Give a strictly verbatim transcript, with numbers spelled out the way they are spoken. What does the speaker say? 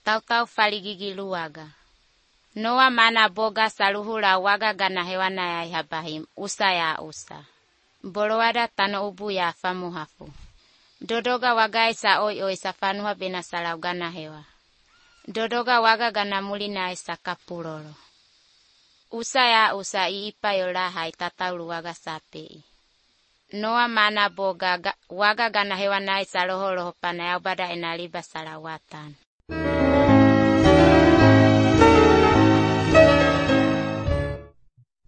Tautau faligigi luaga. Noa mana boga saluhula waga gana hewana ya ihabahim usa ya usa. Boroada tano ubu ya famu hafu. Dodoga waga isa oi oi safanuha bena salau gana hewa. Dodoga waga gana mulina isa kapulolo. Usa ya usa iipa yola hai tataulu waga sapi. Noa mana boga waga gana hewana isa loho loho pana ya ubada enaliba salawatan.